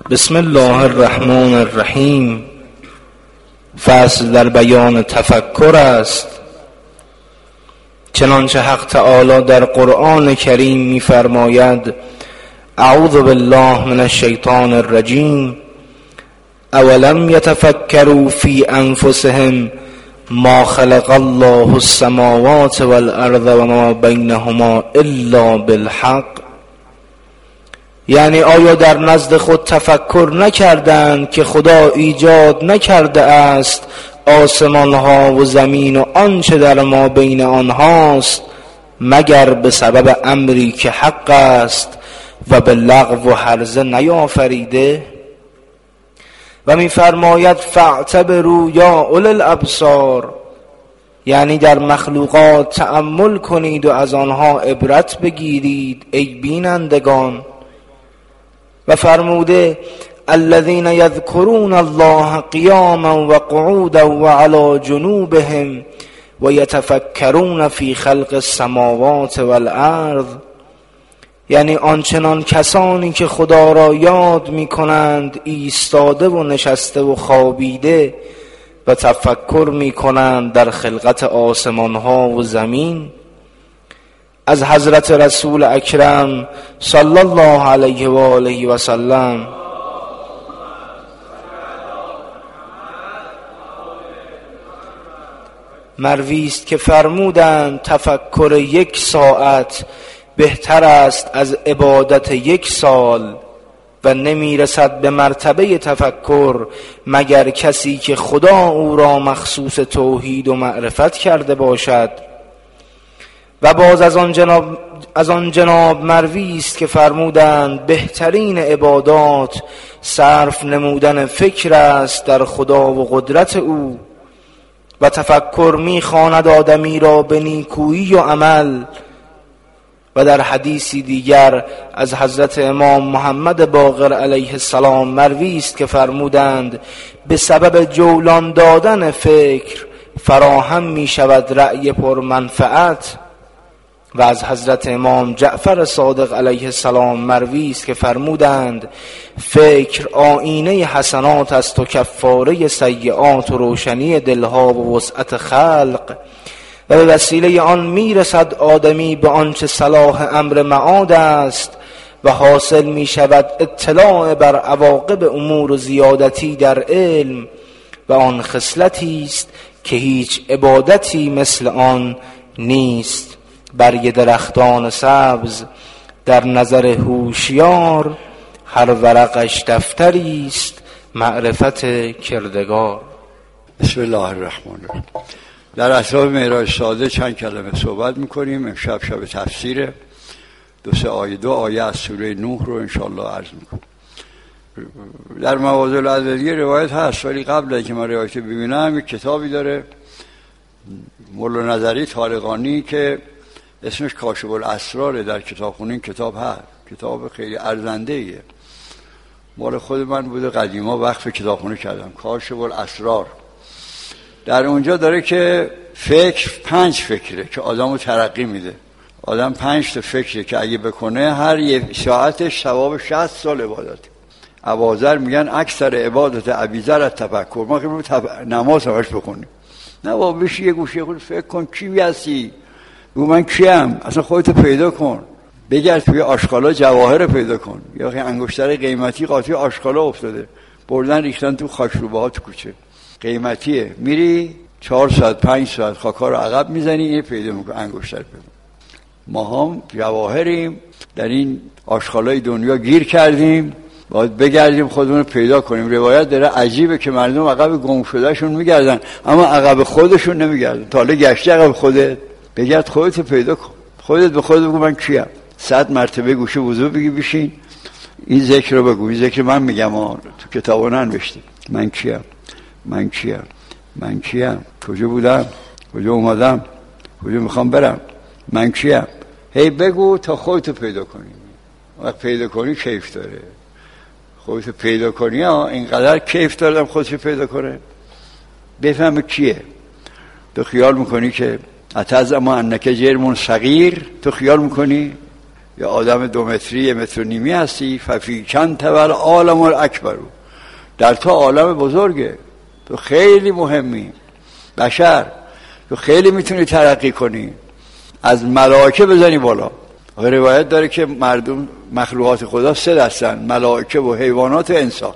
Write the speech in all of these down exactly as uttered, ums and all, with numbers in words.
بسم الله الرحمن الرحیم. فصل در بیان تفکر است. چنانچه حق تعالی در قرآن کریم می‌فرماید: اعوذ بالله من الشیطان الرجیم. اولم یتفکروا فی انفسهم ما خلق الله السماوات والارض وما بینهما الا بالحق. یعنی آیا در نزد خود تفکر نکردند که خدا ایجاد نکرده است آسمان ها و زمین و آنچه در ما بین آنهاست مگر به سبب امری که حق است و به لغو و هرزه نیافریده؟ و می‌فرماید فاعتبروا یا اولی الابصار، یعنی در مخلوقات تأمل کنید و از آنها عبرت بگیرید ای بینندگان. و فرموده الذين يذكرون الله قياما وقعودا وعلى جنوبهم ويتفكرون في خلق السماوات والارض، یعنی آنچنان کسانی که خدا را یاد می کنند ایستاده و نشسته و خوابیده و تفکر می کنند در خلقت آسمان ها و زمین. از حضرت رسول اکرم صلی الله علیه و آله و سلم مروی است که فرمودند تفکر یک ساعت بهتر است از عبادت یک سال و نمیرسد به مرتبه تفکر مگر کسی که خدا او را مخصوص توحید و معرفت کرده باشد. و باز از آن جناب از آن جناب مروی است که فرمودند بهترین عبادات صرف نمودن فکر است در خدا و قدرت او و تفکر می‌خواند آدمی را به نیکویی و عمل. و در حدیثی دیگر از حضرت امام محمد باقر علیه السلام مروی است که فرمودند به سبب جولان دادن فکر فراهم می شود رأی پرمنفعت. و از حضرت امام جعفر صادق علیه السلام مروی است که فرمودند فکر آینه حسنات است و کفاره سیئات و روشنی دلها و وسعت خلق، و به وسیله آن میرسد آدمی به آنچه صلاح امر معاد است و حاصل می شود اطلاع بر عواقب امور و زیادتی در علم، و آن خصلتی است که هیچ عبادتی مثل آن نیست. برگ درختان سبز در نظر هوشیار هر ورقش دفتری است معرفت کردگار. بسم الله الرحمن الرحیم. در اطراف معراج ساده چند کلمه صحبت میکنیم. امشب شب تفسیره. دو سه آیه دو آیه از سوره نوح رو انشاءالله عرض میکنم. در مواضع العددیه روایت هست، ولی قبل از که من روایت ببینم یک کتابی داره مولا نظری طالقانی که اسمش کاشف الاسراره. در کتابخونه این کتاب هست. کتاب خیلی ارزنده ایه، مال خود من بوده، قدیما وقف کتابخونه کردم. کاشف الاسرار. در اونجا داره که فکر پنج فکره که آدمو ترقی میده. آدم پنج تا فکره که اگه بکنه هر یه ساعتش ثواب شصت سال عبادت. اباذر میگن اکثر عبادت ابیذر از تفکر. ما که تف... نماز همش بخونیم، نه بابا بشی یه گوشه خود فکر کن کی هستی، بگو من کیم، اصلا خودتو پیدا کن. بگرد توی آشغالا جواهر پیدا کن. یا خیلی انگشتر قیمتی قاطی آشغالا افتاده، بردن ریختن تو خاکروبه ها تو کوچه، قیمتیه. میری چهار ساعت پنج ساعت خاکا رو عقب میزنی، اینه پیدا میکنی، انگشتر پیدا. ما هم جواهریم، در این آشغالای دنیا گیر کردیم، باید بگردیم خودمون رو پیدا کنیم. روایت داره عجیبه که مردم عقب گم شدهشون میگردن اما عقب خودشون نمیگردن. تا حالا گشتی عقب خودت؟ بگرد خودت پیدا کن. خودت به خودت بگو من کیم. صد مرتبه گوشه وضو بگی بشین این ذکر رو بگو. این ذکر من میگم ها، تو کتابا ننوشته. من کیم، من کیم، من کیم، کجا بودم، کجا اومدم، کجا میخوام برم، من کیم. هی بگو تا خودتو پیدا کنی. وقت پیدا کنی کیف داره. خودتو پیدا کنی ها، اینقدر کیف دارم خودتو پیدا کنه. بفهم کیه. تو خیال میکنی که اتز اما انکه جرمون صغیر، تو خیال میکنی یا آدم دو متری یه متر و نیمی هستی، ففی چند تول عالم الاکبر، در تو عالم بزرگه، تو خیلی مهمی بشر، تو خیلی میتونی ترقی کنی، از ملائکه بزنی بالا. روایت داره که مردم مخلوقات خدا سه دستن، ملائکه و حیوانات و انسان.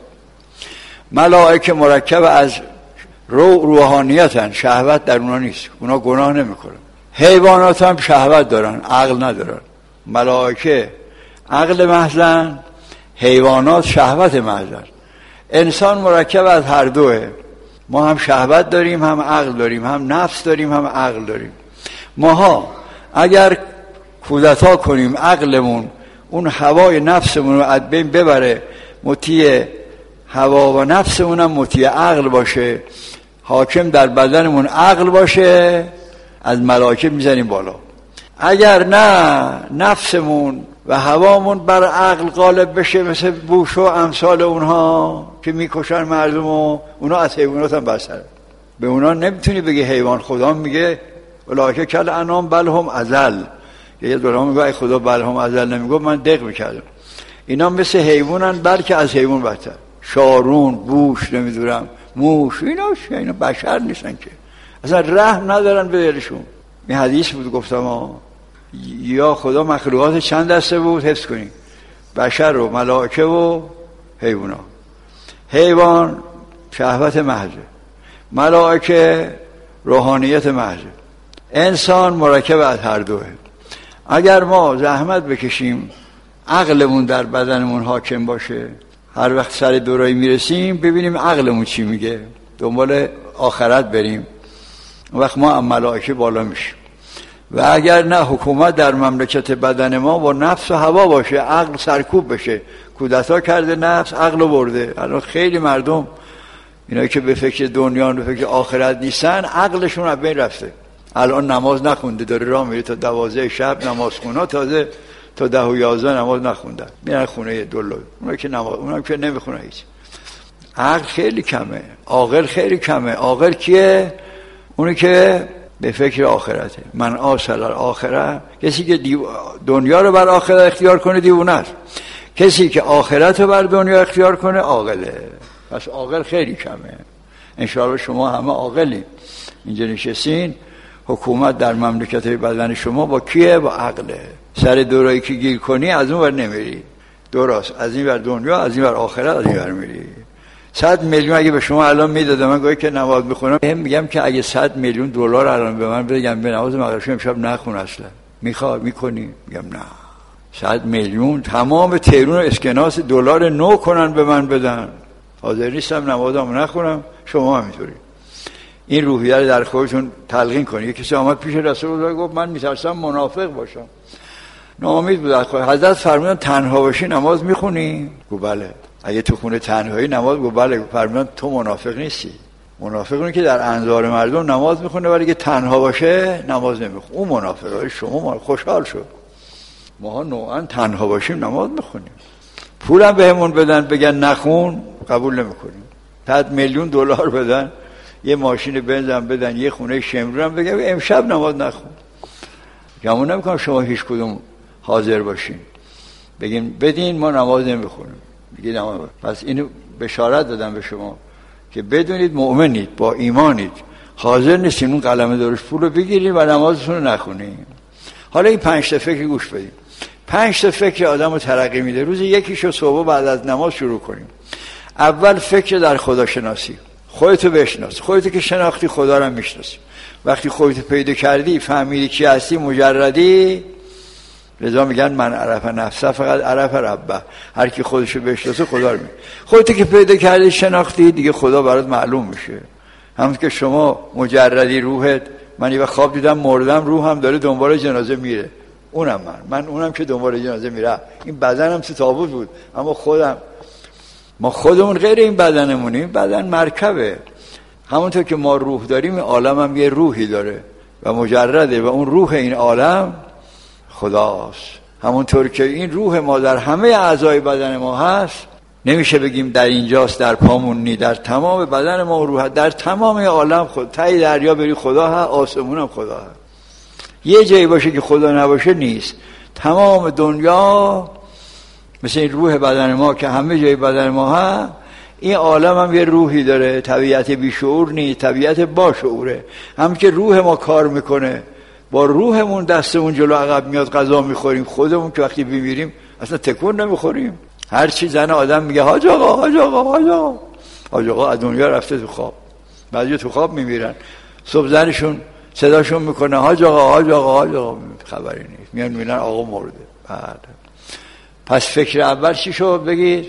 ملائکه مرکب از روح روحانیتن، شهوت در اونا نیست، اونا گناه نمیکنن. حیوانات هم شهوت دارن، عقل ندارن. ملائکه عقل محضن، حیوانات شهوت محضن. انسان مرکب از هر دوه، ما هم شهوت داریم، هم عقل داریم، هم نفس داریم، هم عقل داریم. ماها اگر کودتا کنیم عقلمون اون هوای نفسمون رو از بین ببره، مطیع هوا و نفسمون هم مطیع عقل باشه، حاکم در بدنمون عقل باشه، از ملائکه میزنیم بالا. اگر نه نفسمون و هوامون بر عقل غالب بشه، مثل بوش و امثال اونها که میکشن مردم و اونا از حیوانات هم برسن. به اونا نمیتونی بگی حیوان، خدا میگه اولئک کالانعام بل هم اضل. یه دوران میگه ای خدا بل هم اضل نمیگه، من دق میکردم. اینا مثل حیوانن بلکه از حیوان بدتر. شارون، بوش، نمیدونم موش، اینا اینا بشر نیستن که، اصلا رحم ندارن به دلشون. این حدیث بود گفتم ها. یا خدا مخلوقات چند دسته بود حفظ کنیم، بشر و ملائکه و حیوان. حیوان شهوت محضه، ملائکه روحانیت محضه، انسان مرکب از هر دوه. اگر ما زحمت بکشیم عقلمون در بدنمون حاکم باشه، هر وقت سر دورایی میرسیم ببینیم عقلمون چی میگه، دنبال آخرت بریم، وقت ما هم ملائکه بالا میشیم. و اگر نه حکومت در مملکت بدن ما با نفس و هوا باشه، عقل سرکوب بشه. کودتا کرده نفس، عقل برده. الان خیلی مردم اینایی که به فکر دنیا و به فکر آخرت نیستن، عقلشون از بین رفته. الان نماز نخونده، داره راه میره تا دوازده شب نماز خونا، تازه تا ده و یازده نماز نخوندن، میرن خونه دلار. اونایی که نماز اونایی که نمیخونن هیچ. عقل خیلی کمه، عاقل خیلی کمه. عاقل کیه؟ اونی که به فکر آخرته. من آسل آخرت، کسی که دیو... دنیا رو بر آخرت اختیار کنه دیوونه است. کسی که آخرت رو بر دنیا اختیار کنه عاقله. پس عاقل خیلی کمه. انشاءالله شما همه عاقلین اینجا نشستین. حکومت در مملکت بدن شما با کیه؟ با عقله. سر دورایی که گیر کنی از اون ور نمیری، درست از این ور دنیا، از این ور آخرت، از این ور میری. صد میلیون اگه به شما الان میدادم، من گویا که نماز بخونم، هم میگم که اگه صد میلیون دلار الان به من بگم به نماز مغرب امشب نخون، اصلا میخواد میکنی؟ میگم نه. صد میلیون تمام تهران و اسکناس دلار نو کنن به من بدن، حاضر نیستم نمازمو نخونم. شما هم اینطوری. این روحیه رو در خودتون تلقین کنید. یکی کسی آمد پیش رسول الله گفت من میترسم منافق باشم، ناامید بود از خود. حضرت فرمودن تنها باشی نماز میخونی؟ گفت بله. اگه تو خونه تنهایی نماز، گفت بله. فرمودن تو منافق نیستی. منافق اونه که در انظار مردم نماز میخونه ولی که تنها باشه نماز نمیخونه، اون منافقه. شما خوشحال شد. ما نوعا تنها باشیم نماز میخونیم. پولم بهمون بدن بگن نخون، قبول نمیکنیم. صد میلیون دلار بدن، یه ماشین بنزم بدن، یه خونه شمرون هم بگم امشب نماز نخون. گمون نمیکنم شما هیچ کدوم حاضر باشین بگیم بدین ما نماز نمیخونیم. میگه نماز. پس اینو بشارت دادم به شما که بدونید مؤمنید، با ایمانید، حاضر نیستین اون قلمه دورش پول رو بگیرید و نمازتون رو نخونید. حالا این پنج تا فکر گوش بدید. پنج تا فکر آدمو ترقی میده. روزی یکیشو صبح بعد از نماز شروع کنیم. اول فکر در خدا شناسی. خودتو بشناس. خودتو که شناختی خدا رو هم میشناسی. وقتی خودتو پیدا کردی، فهمیدی کی هستی، مجردی، لذا میگن من عرف نفسه فقط عرف ربه. هر کی خودشو بشناسه خدا رو میشه. خودت که پیدا کردی، شناختی، دیگه خدا برات معلوم میشه. همون که شما مجردی روحت، من یه خواب دیدم مردم، روحم داره دنبال جنازه میره. اونم من من اونم که دنبال جنازه میره. این بدنم تو تابوت بود، اما خودم، ما خودمون غیر این بدنمونیم. بدن مرکبه. همونطور که ما روح داریم، این عالم هم یه روحی داره و مجرده و اون روح این عالم خداست. همونطور که این روح ما در همه اعضای بدن ما هست، نمیشه بگیم در اینجاست در پامون نی، در تمام بدن ما روح، در تمام عالم خود. تای دریا بری خدا هست، آسمون هم خدا هست. یه جایی باشه که خدا نباشه نیست. تمام دنیا مثل این روح بدن ما که همه جای بدن ما هست، این عالم هم یه روحی داره، طبیعت بیشعور نیست، طبیعت با شعوره. هم که روح ما کار میکنه، با روحمون دستمون جلو عقب میاد غذا میخوریم، خودمون که وقتی بمیریم اصلا تکون نمیخوریم. هر چی زن آدم میگه حاج آقا حاج آقا حاج آقا، حاج آقا از دنیا رفته تو خواب. بعضی تو خواب میمیرن، صبح زنشون صداشون میکنه حاج آقا حاج آقا حاج آقا، خبری نیست، میان میبینن آقا مرده. بعد پس فکر اول چی شد بگید؟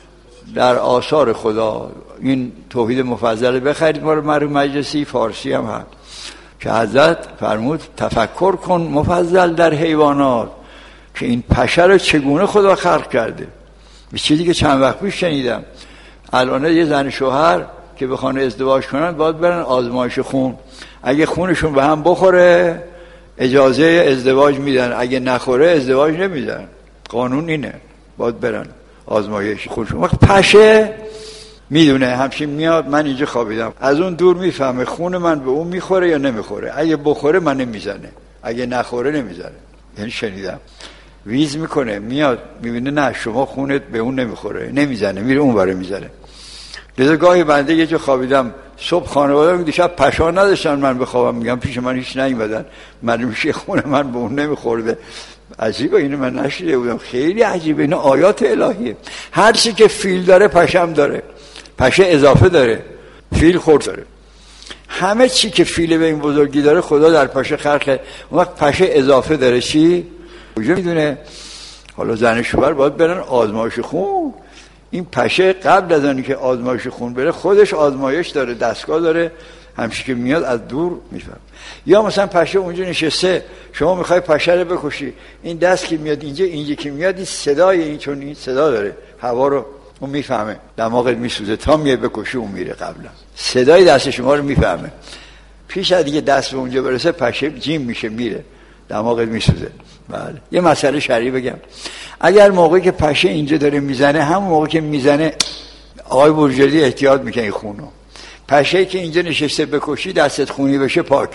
در آثار خدا. این توحید مفضل بخرید مال مرحوم مجلسی، فارسی هم هست که حضرت فرمود تفکر کن مفضل در حیوانات، که این پشه رو چگونه خدا خلق کرده. به چیزی که چند وقت پیش شنیدم، الان یه زن شوهر که بخوان ازدواج کنن باید برن آزمایش خون، اگه خونشون به هم بخوره اجازه ازدواج میدن، اگه نخوره ازدواج نمیدن. قانون اینه، باید برن آزمایش خونشون. وقت پشه میدونه همچین میاد، من اینجا خوابیدم، از اون دور میفهمه خون من به اون میخوره یا نمیخوره، اگه بخوره من نمیزنه، اگه نخوره نمیزنه. یعنی شنیدم ویز میکنه، میاد میبینه نه شما خونت به اون نمیخوره، نمیزنه، میره اون بره میزنه. لذا گاهی بنده یه جا خوابیدم، صبح خانواده دیشب پشا نداشتن من بخوابم، میگم پیش من هیچ نیومدن، من میشه خون من به اون نمیخورده. عجیبه، اینو من نشیده بودم، خیلی عجیبه، اینو آیات الهیه. هر چی که فیل داره پشم داره، پشه اضافه داره، فیل خورد داره. همه چی که فیل به این بزرگی داره خدا در پشه خلق کرد. اون وقت پشه اضافه داره چی؟ کجا میدونه؟ حالا زن شوهر باید برن آزمایش خون. این پشه قبل از اینکه آزمایش خون بره خودش آزمایش داره، دستگاه داره، همچی که میاد از دور میفهم. یا مثلا پشه اونجا نشسته، شما میخوای پشه رو بکشی، این دست که میاد اینجا، اینجا که میاد این صدای این، چون این صدا داره هوا رو اون میفهمه، دماغت میسوزه تا میای بکشی اون میره، قبلا صدای دست شما رو میفهمه. پیش از دیگه دست به اونجا برسه پشه جیم میشه میره، دماغت میسوزه. بله. یه مسئله شرعی بگم، اگر موقعی که پشه اینجا داره میزنه، همون موقع که میزنه آقای بورژلی احتیاط میکنه خونو. پشه که اینجا نشسته بکشی دستت خونی بشه پاک.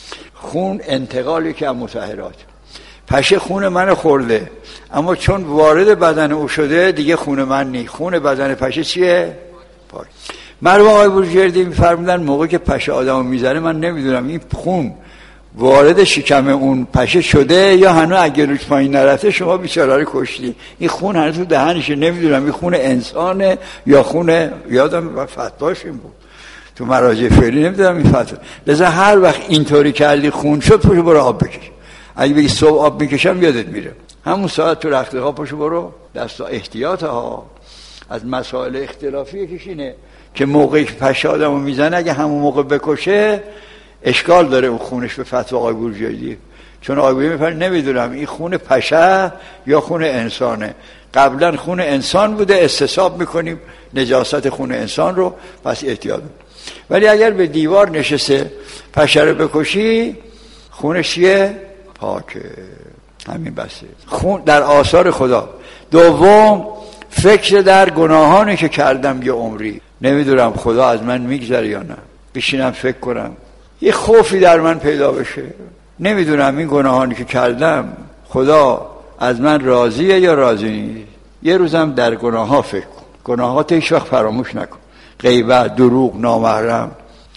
خون انتقالی که از مطهرات. پشه خون من خورده، اما چون وارد بدن او شده دیگه خون من نی، خون بدن پشه چیه؟ پاک. مرحوم آقای بورژردی میفرمودن موقعی که پشه آدمو میزنه، من نمیدونم این خون وارد شکم اون پشه شده یا هنوز اگه روش پایین نرفته، شما بیچاره رو کشتی. این خون هنوز تو دهنشه، نمیدونم این خون انسانه یا خون، یادم فتواش این بود تو مراجع فعلی، نمیدونم این فتوا. لذا هر وقت اینطوری کردی خون شد پشو برو آب بکش. اگه بگی صبح آب میکشم یادت میره، همون ساعت تو رخت خواب پشو برو. دستا احتیاط ها. از مسائل اختلافی یکیش اینه که موقعی که پشه آدمو میزنه اگه همون موقع بکشه اشکال داره اون خونش به فتوا آقای بورژردی، چون آقای بورژردی میفرمایند نمیدونم این خون پشه یا خون انسانه. قبلا خون انسان بوده، استصحاب میکنیم نجاست خون انسان رو، پس احتیاط. ولی اگر به دیوار نشسته پشه رو بکشی خونش چیه؟ پاکه. همین بسه. خون در آثار خدا. دوم، فکر در گناهانی که کردم یه عمری، نمیدونم خدا از من میگذره یا نه، بشینم فکر کنم، یه خوفی در من پیدا بشه، نمیدونم این گناهانی که کردم خدا از من راضیه یا راضی نیست. یه روزم در گناه ها فکر کن، گناهات هیچ وقت فراموش نکن، غیبت، دروغ، نامحرم.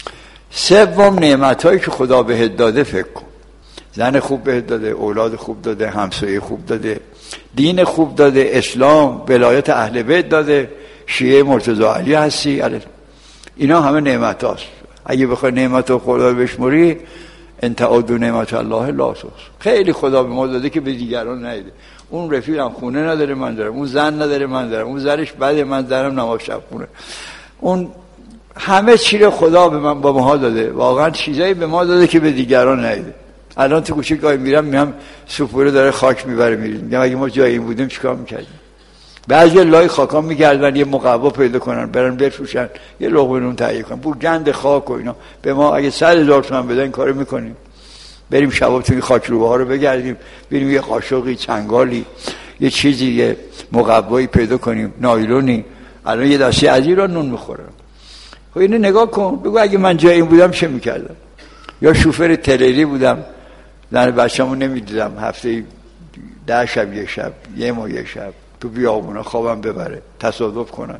سوم، نعمتایی که خدا بهت داده فکر کن، زن خوب بهت داده، اولاد خوب داده، همسایه خوب داده، دین خوب داده، اسلام، ولایت اهل بیت داده، شیعه مرتضی علی هستی، اینا همه نعمت هاست. اگه بخوای نعمت رو خدا بشموری، ان تعدوا نعمت الله لا تحصوها. خیلی خدا به ما داده که به دیگران ندیده. اون رفیقم خونه نداره من دارم، اون زن نداره من دارم، اون زنش بده من دارم نماز شب خونه. اون همه چی رو خدا به من با ما داده، واقعا چیزایی به ما داده که به دیگران ندیده. الان تو کوچه گاهی میرم میام سپوره داره خاک میبره میریم، میگم اگه ما جایی بودیم چیکار میکردیم؟ بعضی لای خاکا میگردن یه مقوا پیدا کنن برن بفروشن، یه لقمه نون تهیه کنن، بو گند خاک و اینا. به ما اگه صد هزار تومان بدن این کارو میکنیم، بریم شباب توی خاک روبه ها رو بگردیم، بریم یه قاشقی، چنگالی، یه چیزی، یه مقوایی پیدا کنیم، نایلونی. الان یه دسته از ایران نون میخورن. خب اینو نگاه کن، بگو اگه من جای این بودم چه میکردم؟ یا شوفر تریلی بودم، زن بچه‌مو نمیدیدم، هفته ده شب یک شب، یه ماه یک شب تو بیابونا خوابم ببره، تصادف کنن.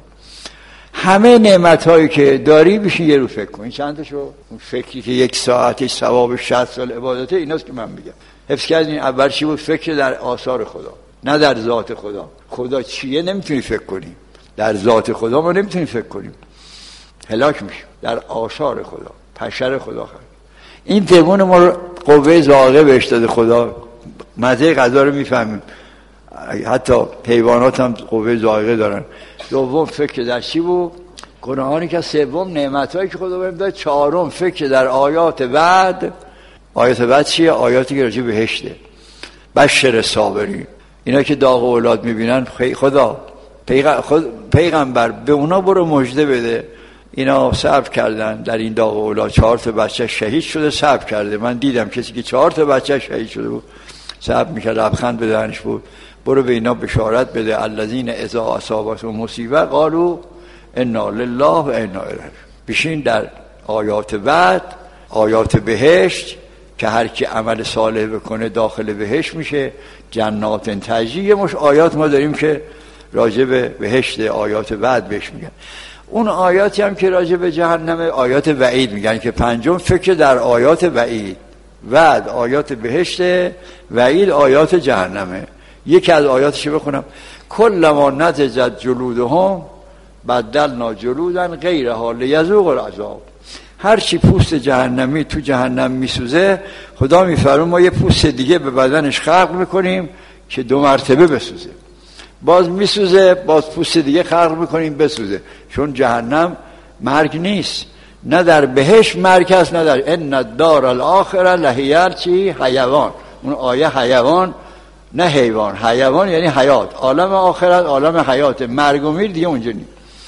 همه نعمت هایی که داری بشین یه رو فکر کن. این چند تا شو؟ اون فکری که یک ساعتش ثواب شصت سال عبادته، ایناست که من میگم. حفظ کردین اول چی بود؟ فکر در آثار خدا، نه در ذات خدا. خدا چیه نمیتونی فکر کنی، در ذات خدا ما نمیتونیم فکر کنیم، هلاک میشیم. در آثار خدا، پشر خدا خواهد. این تگون ما رو قوه ذائقه بهش داده خدا، مزه غذا رو میفهمیم. حتی حیوانات هم قوه ذائقه دارن. دوم فکر در چی بود؟ گناهانی که سوم نعمتایی که خدا بهم داد. چهارم فکر در آیات بعد. آیات بعد چیه؟ آیاتی که راجع به بهشته. بشر صابرین، اینا که داغ اولاد میبینن، خدا خود پیغمبر به اونا برو مژده بده، اینا صبر کردن در این داغ اولاد. چهار تا بچه شهید شده، صبر کرده. من دیدم کسی که چهار تا بچه شهید شده بود صبر میکرد، لبخند به دهنش بود. برو به اینا بشارت بده، الذین اذا اصابتهم مصیبه قالوا انا لله و انا الیه. بشین در آیات بعد، آیات بهشت که هر کی عمل صالح بکنه داخل بهشت میشه. جنات تجری، یه مش آیات ما داریم که راجع به بهشت، آیات بعد بهش میگن. اون آیاتی هم که راجع به جهنم، آیات وعید میگن که پنجم فکر در آیات وعید. وعد آیات بهشت، وعید آیات جهنمه. یکی از آیاتش بخونم: کلما نضجت جلودهم بدلنا جلودا غیرها لیذوقوا العذاب. هر چی پوست جهنمی تو جهنم میسوزه، خدا میفرمه ما یه پوست دیگه به بدنش خلق میکنیم که دو مرتبه بسوزه. باز میسوزه، باز پوست دیگه خلق میکنیم بسوزه. چون جهنم مرگ نیست، نه در بهشت مرگ هست، نه در ان الدار الاخره لهی چی حیوان. اون آیه حیوان نه حیوان. حیوان یعنی حیات. عالم آخرت عالم حیات، مرگ و میر دیگه اونجا نیست.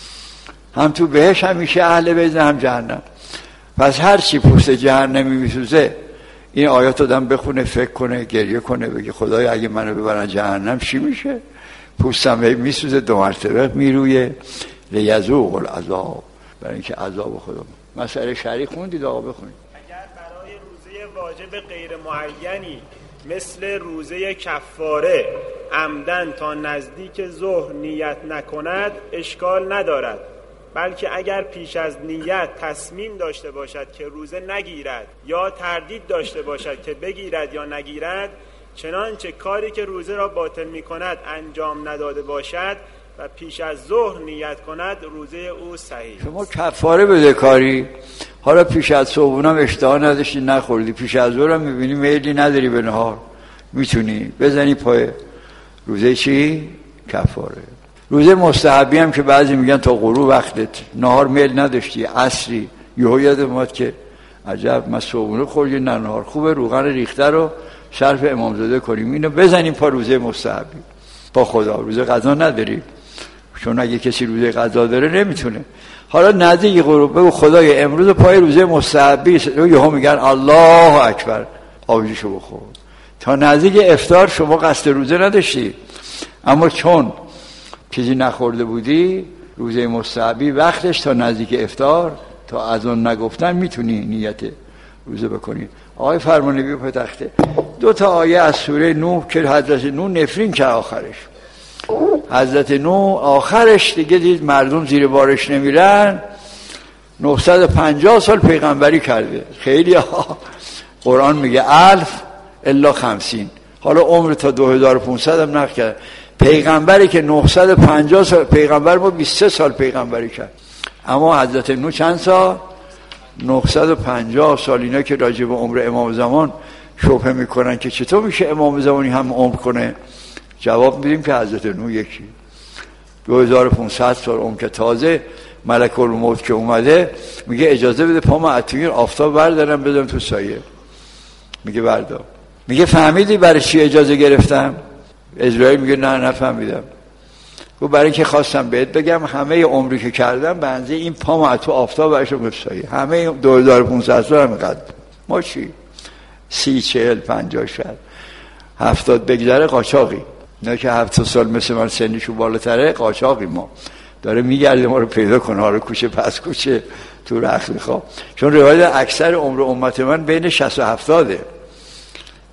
هم تو بهشت همیشه اهل بیت، هم جهنم. پس هر چی پوست جهنمی میسوزه، این آیات آدم بخونه، فکر کنه، گریه کنه، بگه خدایا اگه منو ببرن جهنم چی میشه؟ پوستم میسوزه دو مرتبه میرویه لیذوقوا العذاب، برای اینکه عذاب خدا. مسئله شرعی خوندید آقا بخونید. اگر برای روزه واجب غیر معینی مثل روزه کفاره عمدن تا نزدیک ظهر نیت نکند اشکال ندارد، بلکه اگر پیش از نیت تصمیم داشته باشد که روزه نگیرد یا تردید داشته باشد که بگیرد یا نگیرد، چنانچه کاری که روزه را باطل می کند انجام نداده باشد و پیش از ظهر نیت کند، روزه او صحیح. شما کفاره بده کاری، حالا پیش از صبحونم اشتها نداشتی نخوردی، پیش از ظهرم میبینی میلی نداری به نهار، میتونی بزنی پای روزه چی؟ کفاره. روزه مستحبی هم که بعضی میگن تا غروب وقتت نهار میل نداشتی، عصری یهو یاد اومد که عجب من صبحونه خوردی نه نهار، خوبه روغن ریخته رو شرف امامزاده کنیم، اینو بزنیم پا روزه مستحبی. با خدا روزه قضا نداری، چون اگه کسی روزه قضا داره نمیتونه. حالا نزدیک غروب بگو خدای امروز پای روزه مستحبی، یهو میگن الله اکبر، آبجیشو بخور. تا نزدیک افطار شما قصد روزه نداشتی، اما چون چیزی نخورده بودی، روزه مستحبی وقتش تا نزدیک افطار، تا اذان نگفتن میتونی نیت روزه بکنی. آقای فرمانبی به تخته دو تا آیه از سوره نوح که حضرت نوح نفرین که آخرش حضرت نوح آخرش دیگه دید مردم زیر بارش نمیرن، نهصد و پنجاه سال پیغمبری کرده. خیلی ها قرآن میگه الف الا خمسین، حالا عمر تا دو هزار و پانصد هم نقل کرد. پیغمبری که نهصد و پنجاه سال پیغمبر با بیست و سه سال پیغمبری کرد، اما حضرت نوح چند سال؟ نهصد و پنجاه سال. اینا که راجع به عمر امام زمان شبهه میکنن که چطور میشه امام زمانی هم عمر کنه، جواب میدیم که حضرت نوح یکی دو هزار و پانصد سال عمر، که تازه ملک الموت که اومده میگه اجازه بده پامو از توی آفتاب بردارم بدم تو سایه، میگه بردار. میگه فهمیدی برای چی اجازه گرفتم؟ اسرائیل میگه نه نفهمیدم. گفت برای اینکه خواستم بهت بگم همه عمری که کردم به اندازه این پامو از تو آفتاب برشم بسایه، همه دو هزار و پانصد سال هم اینقدر. ما چی؟ سی چهل پنجاه شد هفتاد بگذره قاچاقی. نه که هفتاد سال مثل من سنیشو بالاتره، قاچاقی ما داره میگرده ما رو پیدا کنه، حالا کوچه پس کوچه تو رخت میخوام. چون روایت اکثر عمر امت من بین شصت و هفتاده،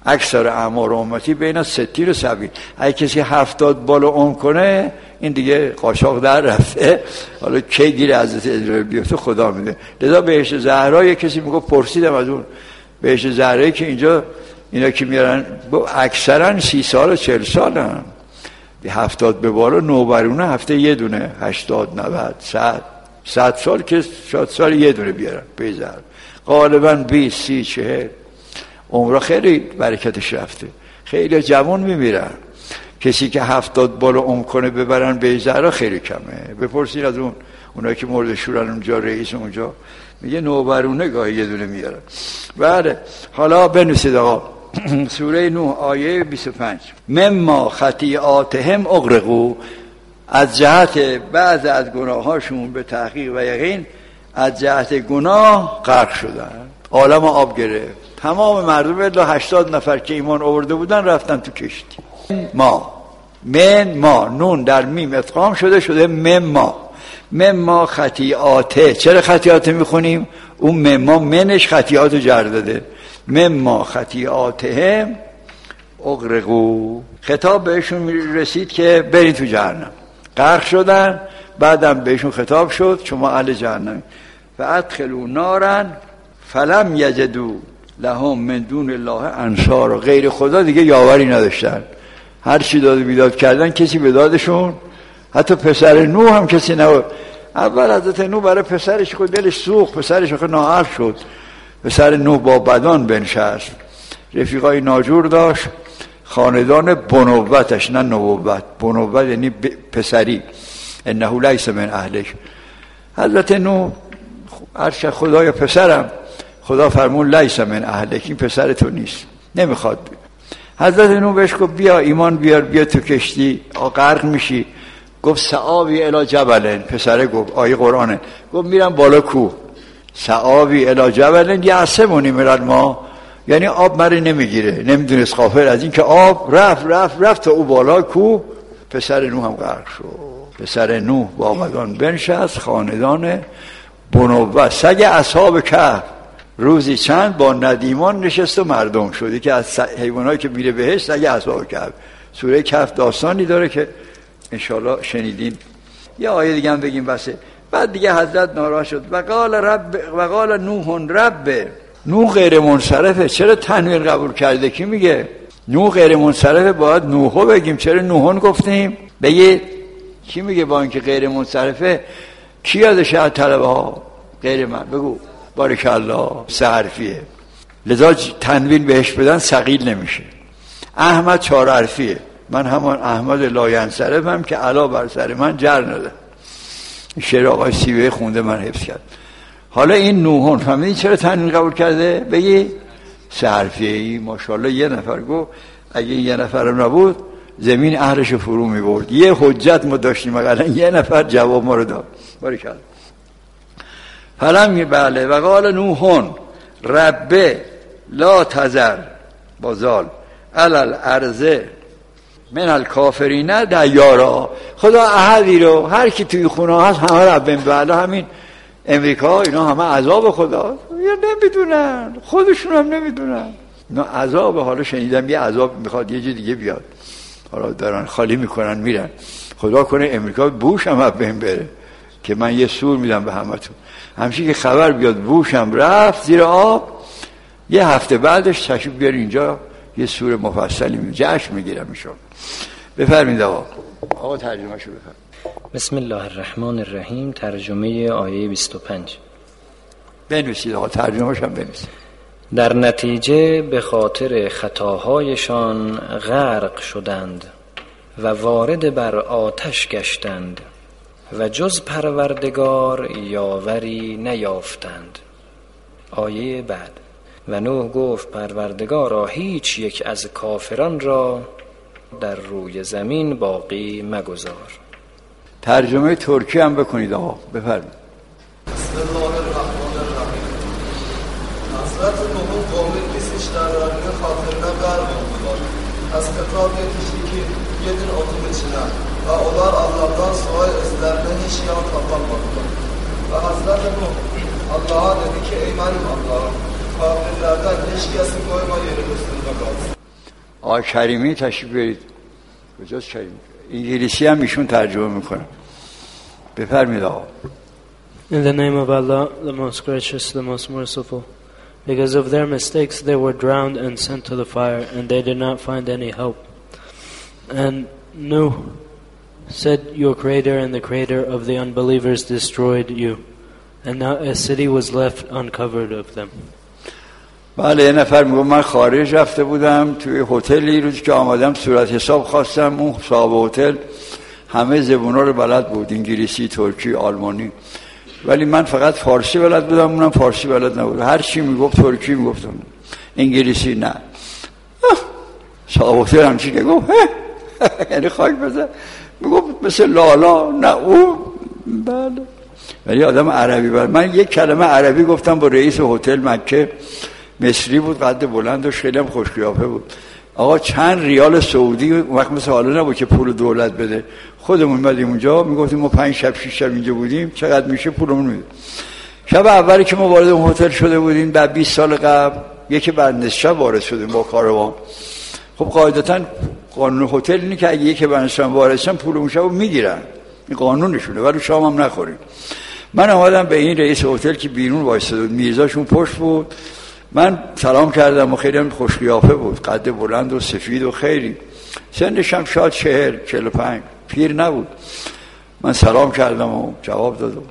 اکثر اعمار امتی بین ستین و سبعین. اگه کسی هفتاد بالا عمر کنه این دیگه قاشاق در رفته، حالا کی گیر حضرت اجرائیل بیفته خدا میده. لذا بهشت زهرا یک کسی میگه پرسیدم از اون بهشت زهرایی که اینجا اینا که میارن اکثرا سی سال و چهل سال هم هفتاد به بالا، نوبرونه هفته یه دونه، هشتاد نود صد صد سال که شاید سال یه دونه بیارن بیزر، غالبا بیست سی چهل عمره خیلی برکتش رفته، خیلی جوان میمیرن. کسی که هفتاد بالا عمر کنه ببرن بیزر خیلی کمه. بپرسین از اون اونایی که مورد شورن اونجا، رئیس اونجا میگه نوبرونه گاهی یه دونه میارن. بله حالا بنویسید آقا سوره نوح آیه بیست و پنج. مما خطیئاتهم اغرقوا، از جهت بعض از گناهاشون به تحقیق و یقین از جهت گناه غرق شدن، عالم آب گرفت. تمام مردم الا هشتاد نفر که ایمان آورده بودن رفتن تو کشتی. ما من ما نون در میم ادغام شده شده مما مما خطیئاته. چرا خطیئاته میخونیم؟ اون مما منش خطیئات جر داده. مما خطیئاتهم اغرقوا، خطاب بهشون رسید که برین تو جهنم. غرق شدن، بعدم بهشون خطاب شد شما اهل جهنم. فادخلوا نارا فلم یجدوا لهم من دون الله انصار. غیر خدا دیگه یاوری نداشتن، هر چی داد و بیداد کردن کسی به دادشون، حتی پسر نوح هم کسی نبود. اول حضرت نوح برای پسرش خود دلش سوخت، پسرش خود ناهار شد. پسر نوح با بدان بنشست، رفیقای ناجور داشت، خاندان بنوتش، نه نبوت، بنوت یعنی پسری، انه لیس من اهلک. حضرت نوح عرش خدای پسرم، خدا فرمون لیس من اهلک، این پسر تو نیست، نمیخواد. حضرت نوح بهش گفت بیا ایمان بیار، بیا تو کشتی، غرق میشی. گفت سعاوی الی جبلن، پسره گفت آیه قرآنه، گفت میرم بالا کوه. سعاوی الی جبلن یعصمونی من الماء، یعنی آب مره نمیگیره. نمیدونست غافل از این که آب رفت رفت رفت تا او بالا کوه. پسر نوح هم غرق شد. پسر نوح با بدان بنشست، خاندان بنوت، سگ اصحاب کهف روزی چند با ندیمان نشست و مردم شدی که از حیوانایی که میره بهش سگ اصحاب کهف. سوره کهف داستانی داره که انشالله شنیدین. یه آیه دیگه هم بگیم بسه. بعد دیگه حضرت ناراحت شد. و قال رب و قال نوح رب. نوح غیر منصرفه، چرا تنوین قبول کرده؟ کی میگه نوح غیر منصرفه؟ باید نوحو بگیم، چرا نوحون گفتیم؟ بگید کی میگه با اینکه غیر منصرفه؟ کی یادشه از طلبه ها؟ غیر من بگو. بارک الله. سه حرفیه، لذا تنوین بهش بدن ثقیل نمیشه. احمد چهار حرفیه، من همان احمد لاینصرفم که علا بر سر من جر نده. شعر آقای سیوه خونده من حفظ کرد. حالا این نوحون فهمیدین چرا تنوین قبول کرده؟ بگی سه حرفیه. ای ماشاءالله یه نفر گفت اگه یه نفرم نبود زمین اهلش فرو می برد. یه حجت ما داشتیم اقلا یه نفر جواب ما رو داد. بارک الله. فلم بله و قال نوحون رب لا تذر بازال علل ارزه من الکافرین دیارا. خدا احدی رو هر کی توی خونه هست همه رو بین بله. همین امریکا اینا همه عذاب خدا یا نمیدونن، خودشون هم نمیدونن اینا عذاب. حالا شنیدم یه عذاب میخواد یه جای دیگه بیاد، حالا دارن خالی میکنن میرن. خدا کنه امریکا بوش هم بین بره که من یه سور میدم به همتون. همچنین که خبر بیاد بوش هم رفت زیر آب، یه هفته بعدش تشریف بیار اینجا یه سور مفصلی می جشن میگیرم میشون. بفرمایید آقا. آقا ترجمه شو بفرمایید. بسم الله الرحمن الرحیم. ترجمه آیه بیست و پنج. بنویسید آقا، ترجمه‌اش هم بنویسید. در نتیجه به خاطر خطاهایشان غرق شدند و وارد بر آتش گشتند و جز پروردگار یاوری نیافتند. آیه بعد. و نوح گفت پروردگارا هیچ یک از کافران را در روی زمین باقی مگذار. ترجمه ترکی هم بکنید آقا، بفرمایید. بسم الله الرحمن الرحیم. حضرت نوح قومی بیسیش در راه خاطرına غرق oldular. Az kıtab yetişti ki yedin otun içine ve onlar Allah'tan sonra özlerine hiç yan tapamadılar. Ve Hazreti Nuh Allah'a dedi ki ey benim Allah'ım, kafirlerden hiç kesi koyma yeri üstünde kalsın. آقای کریمی تشریف بیارید. کجاست کریمی؟ انگلیسی هم ایشون ترجمه میکنه. بفرمایید آقا. In the name of Allah, the most gracious, the most merciful. Because of their mistakes they were drowned and sent to the fire, and they did not find any help. And Nuh said, your creator and the creator of the unbelievers destroyed you. And now a city was left uncovered of them. بله یه نفر میگم من خارج رفته بودم توی هتلی روز که آمدم صورت حساب خواستم، اون صاحب هتل همه زبونا رو بلد بود، انگلیسی، ترکی، آلمانی، ولی من فقط فارسی بلد بودم، اونم فارسی بلد نبود. هر چی میگفت ترکی میگفتم، انگلیسی نه. صاحب هتل همچی که گفت یعنی خاک بزن، میگفت مثل لالا، نه او بله، ولی آدم عربی بلد. من یک کلمه عربی گفتم با رئیس هتل مکه، مصری بود، قد بلند و خیلی هم خوش قیافه بود. آقا چند ریال سعودی، اون وقت مثل حالا نبود که پول دولت بده، خودمون اومدیم اونجا میگفتیم ما پنج شب شش شب اینجا بودیم چقدر میشه پولمون میده. شب اولی که ما وارد اون هتل شده بودیم بعد بیست سال قبل، یکی بعد نصف شب وارد شدیم با کاروان. خب قاعدتاً قانون هتل اینه که اگه یکی بعد نصف شب وارد شدن پول اون شبو میگیرن، این قانونشونه، ولی شام هم نخوریم. من اومدم به این رئیس هتل که بیرون وایساده بود، میرزاشون پشت بود، من سلام کردم و خیلی هم خوش قیافه بود، قد بلند و سفید و خیلی، سنش هم شاید چهل چهل و پنج، پیر نبود. من سلام کردم و جواب دادم،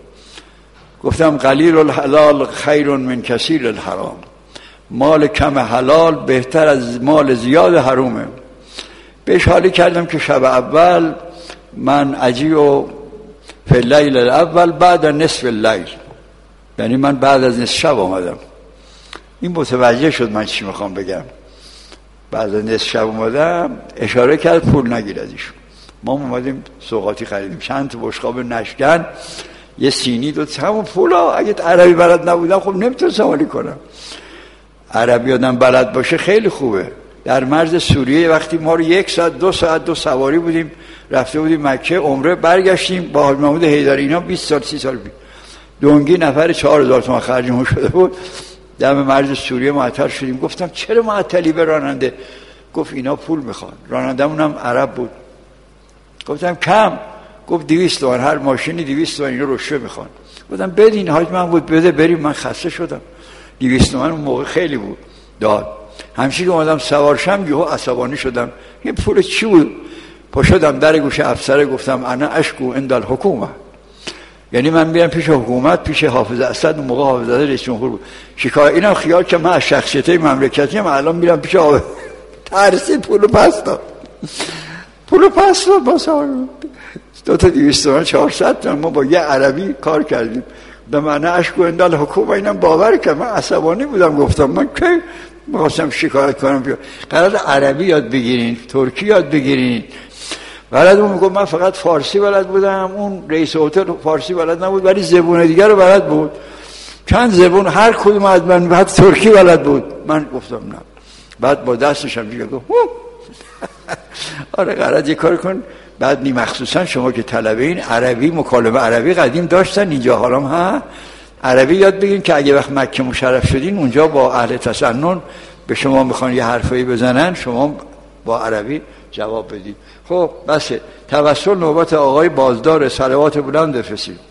گفتم قلیل الحلال خیر من کثیر الحرام، مال کم حلال بهتر از مال زیاد حرومه. بهش حالی کردم که شب اول من اجی و فی اللیل الاول بعد نصف اللیل، یعنی من بعد از نصف شب آمدم. این متوجه شد من چی میخوام بگم. بعد از نصف شب اومدم، اشاره کرد پول نگیر از ایشون. ما اومدیم سوغاتی خریدیم، چند تا بشقاب نشکن، یه سینی، دو همون پولا. اگه عربی بلد نبودم خب نمیتونستم حالی کنم. عربی آدم بلد باشه خیلی خوبه. در مرز سوریه وقتی ما رو یک ساعت دو ساعت دو سواری بودیم رفته بودیم مکه عمره، برگشتیم با حاج محمود حیدری اینا بیست سال سی سال بید. دونگی نفر چهار هزار تومان خرجمون شده بود. دم مرز سوریه معطل شدیم. گفتم چرا معطلی به راننده؟ گفت اینا پول میخوان. رانندمون هم عرب بود. گفتم کم؟ گفت دویست تومان، هر ماشینی دویست تومان، اینا رشوه میخوان. گفتم بدین حاج محمود بده بریم، من خسته شدم. دویست تومان اون موقع خیلی بود داد. همچین که اومدم سوارشم یهو عصبانی شدم، این پول چی بود؟ پا شدم در گوش افسر گفتم انا اشکو عند الحکومه، یعنی من میرم پیش حکومت، پیش حافظ اسد، اون موقع حافظ اسد رئیس جمهور بود، شکایت. اینم خیال که من از شخصیتای مملکتی ام الان میرم پیش حافظ. ترسید پولو پس داد، پولو پس داد با دو تا دویست تومن چهارصد تومن. ما با یه عربی کار کردیم. به معنی اشکو عند الحکومه. اینم باور کرد. من عصبانی بودم، گفتم من کی می‌خواستم شکایت کنم. قرار عربی یاد بگیرین، ترکی یاد بگیرین. بلد اون میگم من فقط فارسی بلد بودم، اون رئیس هتل فارسی بلد نبود ولی زبون دیگر رو بلد بود، چند زبون، هر کدوم از من بعد ترکی بلد بود. من گفتم نه. بعد با دستش هم دیگه گفت آره قرار یه کار کن. بعد نی مخصوصا شما که طلبه این عربی، مکالمه عربی قدیم داشتن اینجا، حالا ها عربی یاد بگیرین که اگه وقت مکه مشرف شدین اونجا با اهل تسنن به شما میخوان یه حرفایی بزنن، شما با عربی جواب بدید. خب بس توسل نوبت آقای بازدار، صلوات بلند بفرستید.